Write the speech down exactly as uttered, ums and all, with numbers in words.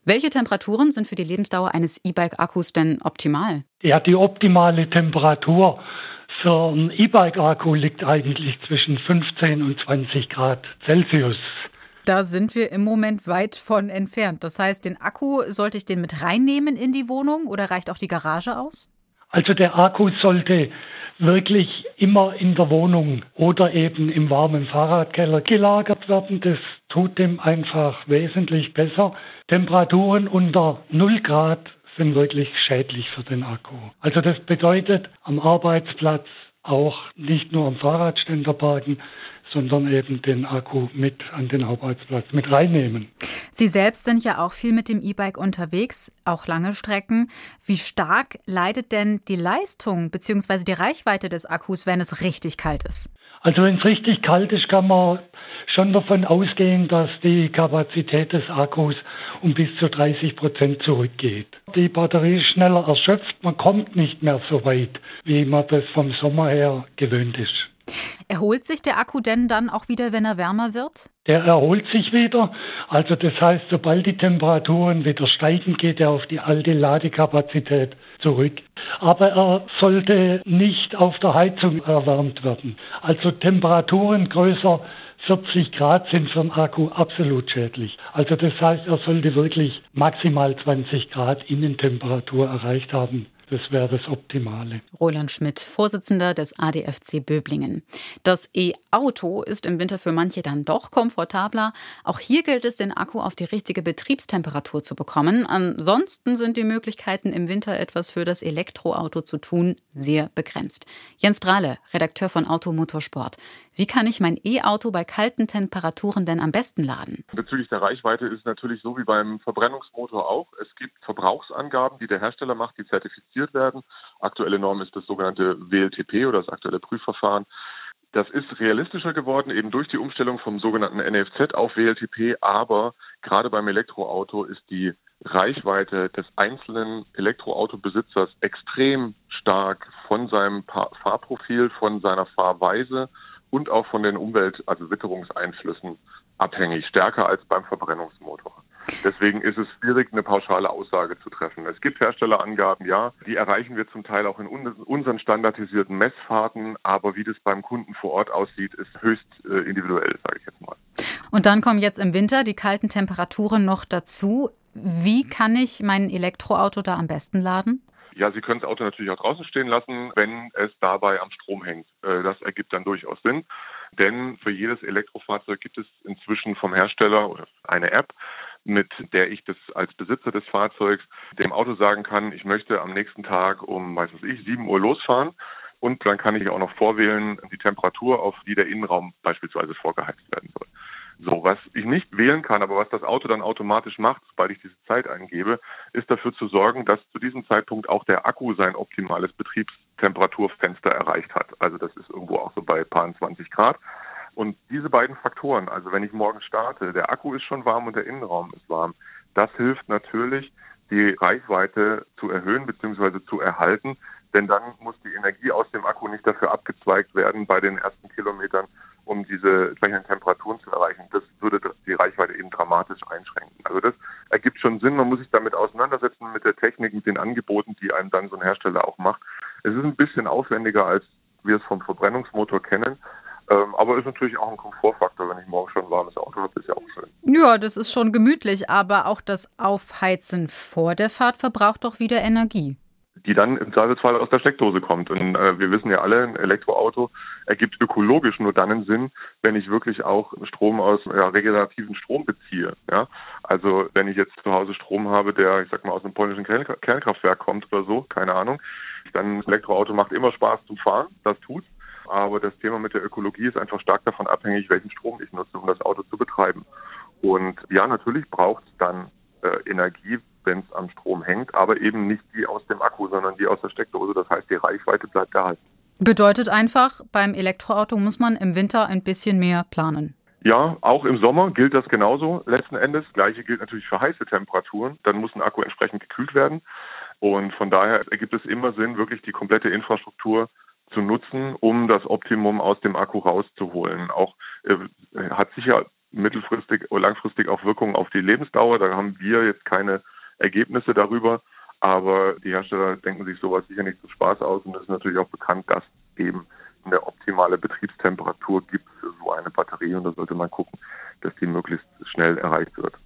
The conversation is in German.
Welche Temperaturen sind für die Lebensdauer eines E-Bike-Akkus denn optimal? Ja, die optimale Temperatur für einen E-Bike-Akku liegt eigentlich zwischen fünfzehn und zwanzig Grad Celsius. Da sind wir im Moment weit von entfernt. Das heißt, den Akku, sollte ich den mit reinnehmen in die Wohnung oder reicht auch die Garage aus? Also der Akku sollte wirklich immer in der Wohnung oder eben im warmen Fahrradkeller gelagert werden. Das tut dem einfach wesentlich besser. Temperaturen unter null Grad sind wirklich schädlich für den Akku. Also das bedeutet am Arbeitsplatz auch nicht nur am Fahrradständer parken, sondern eben den Akku mit an den Arbeitsplatz mit reinnehmen. Sie selbst sind ja auch viel mit dem E-Bike unterwegs, auch lange Strecken. Wie stark leidet denn die Leistung bzw. die Reichweite des Akkus, wenn es richtig kalt ist? Also wenn es richtig kalt ist, kann man schon davon ausgehen, dass die Kapazität des Akkus um bis zu dreißig Prozent zurückgeht. Die Batterie ist schneller erschöpft, man kommt nicht mehr so weit, wie man das vom Sommer her gewöhnt ist. Erholt sich der Akku denn dann auch wieder, wenn er wärmer wird? Der erholt sich wieder. Also das heißt, sobald die Temperaturen wieder steigen, geht er auf die alte Ladekapazität zurück. Aber er sollte nicht auf der Heizung erwärmt werden. Also Temperaturen größer vierzig Grad sind für den Akku absolut schädlich. Also das heißt, er sollte wirklich maximal zwanzig Grad Innentemperatur erreicht haben. Das wäre das Optimale. Roland Schmidt, Vorsitzender des A D F C Böblingen. Das E-Auto ist im Winter für manche dann doch komfortabler. Auch hier gilt es, den Akku auf die richtige Betriebstemperatur zu bekommen. Ansonsten sind die Möglichkeiten, im Winter etwas für das Elektroauto zu tun, sehr begrenzt. Jens Drahle, Redakteur von Automotorsport. Wie kann ich mein E-Auto bei kalten Temperaturen denn am besten laden? Bezüglich der Reichweite ist es natürlich so wie beim Verbrennungsmotor auch. Es gibt Verbrauchsangaben, die der Hersteller macht, die zertifiziert werden. Aktuelle Norm ist das sogenannte W L T P oder das aktuelle Prüfverfahren. Das ist realistischer geworden, eben durch die Umstellung vom sogenannten N E F Z auf W L T P. Aber gerade beim Elektroauto ist die Reichweite des einzelnen Elektroautobesitzers extrem stark von seinem Fahrprofil, von seiner Fahrweise und auch von den Umwelt-, also Witterungseinflüssen abhängig, stärker als beim Verbrennungsmotor. Deswegen ist es schwierig, eine pauschale Aussage zu treffen. Es gibt Herstellerangaben, ja, die erreichen wir zum Teil auch in unseren standardisierten Messfahrten, aber wie das beim Kunden vor Ort aussieht, ist höchst äh, individuell, sage ich jetzt mal. Und dann kommen jetzt im Winter die kalten Temperaturen noch dazu. Wie kann ich mein Elektroauto da am besten laden? Ja, Sie können das Auto natürlich auch draußen stehen lassen, wenn es dabei am Strom hängt. Das ergibt dann durchaus Sinn, denn für jedes Elektrofahrzeug gibt es inzwischen vom Hersteller oder eine App, mit der ich das als Besitzer des Fahrzeugs dem Auto sagen kann, ich möchte am nächsten Tag um, weiß was ich, sieben Uhr losfahren. Und dann kann ich auch noch vorwählen, die Temperatur, auf die der Innenraum beispielsweise vorgeheizt werden soll. So, was ich nicht wählen kann, aber was das Auto dann automatisch macht, sobald ich diese Zeit eingebe, ist dafür zu sorgen, dass zu diesem Zeitpunkt auch der Akku sein optimales Betriebstemperaturfenster erreicht hat. Also das ist irgendwo auch so bei paar zwanzig Grad. Und diese beiden Faktoren, also wenn ich morgens starte, der Akku ist schon warm und der Innenraum ist warm, das hilft natürlich, die Reichweite zu erhöhen bzw. zu erhalten. Denn dann muss die Energie aus dem Akku nicht dafür abgezweigt werden bei den ersten Kilometern, um diese entsprechenden Temperaturen zu erreichen. Das würde die Reichweite eben dramatisch einschränken. Also das ergibt schon Sinn. Man muss sich damit auseinandersetzen mit der Technik, mit den Angeboten, die einem dann so ein Hersteller auch macht. Es ist ein bisschen aufwendiger, als wir es vom Verbrennungsmotor kennen. Ähm, aber ist natürlich auch ein Komfortfaktor, wenn ich morgen schon ein warmes Auto habe, ist ja auch schön. Ja, das ist schon gemütlich, aber auch das Aufheizen vor der Fahrt verbraucht doch wieder Energie. Die dann im Zweifelsfall aus der Steckdose kommt. Und äh, wir wissen ja alle, ein Elektroauto ergibt ökologisch nur dann einen Sinn, wenn ich wirklich auch Strom aus ja, regenerativen Strom beziehe. Ja? Also wenn ich jetzt zu Hause Strom habe, der, ich sag mal, aus einem polnischen Kern- Kernkraftwerk kommt oder so, keine Ahnung, dann ein Elektroauto macht immer Spaß zum Fahren, das tut's. Aber das Thema mit der Ökologie ist einfach stark davon abhängig, welchen Strom ich nutze, um das Auto zu betreiben. Und ja, natürlich braucht es dann äh, Energie, wenn es am Strom hängt, aber eben nicht die aus dem Akku, sondern die aus der Steckdose. Das heißt, die Reichweite bleibt erhalten. Bedeutet einfach, beim Elektroauto muss man im Winter ein bisschen mehr planen. Ja, auch im Sommer gilt das genauso letzten Endes. Das Gleiche gilt natürlich für heiße Temperaturen. Dann muss ein Akku entsprechend gekühlt werden. Und von daher ergibt es immer Sinn, wirklich die komplette Infrastruktur zu nutzen, um das Optimum aus dem Akku rauszuholen. Auch äh, hat sicher mittelfristig oder langfristig auch Wirkungen auf die Lebensdauer. Da haben wir jetzt keine Ergebnisse darüber, aber die Hersteller denken sich sowas sicher nicht zum Spaß aus und es ist natürlich auch bekannt, dass eben eine optimale Betriebstemperatur gibt für so eine Batterie und da sollte man gucken, dass die möglichst schnell erreicht wird.